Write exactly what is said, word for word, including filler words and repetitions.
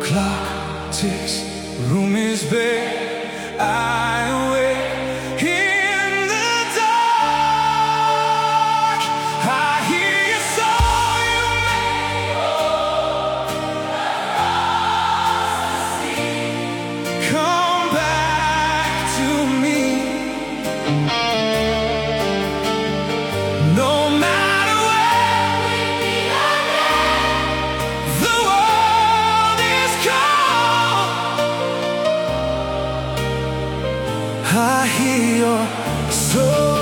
clock ticks, room is bare. I awake in the dark. I hear your song you made across the sea. Come back to me. No matter where we meet again, the world is cold. I hear your soul.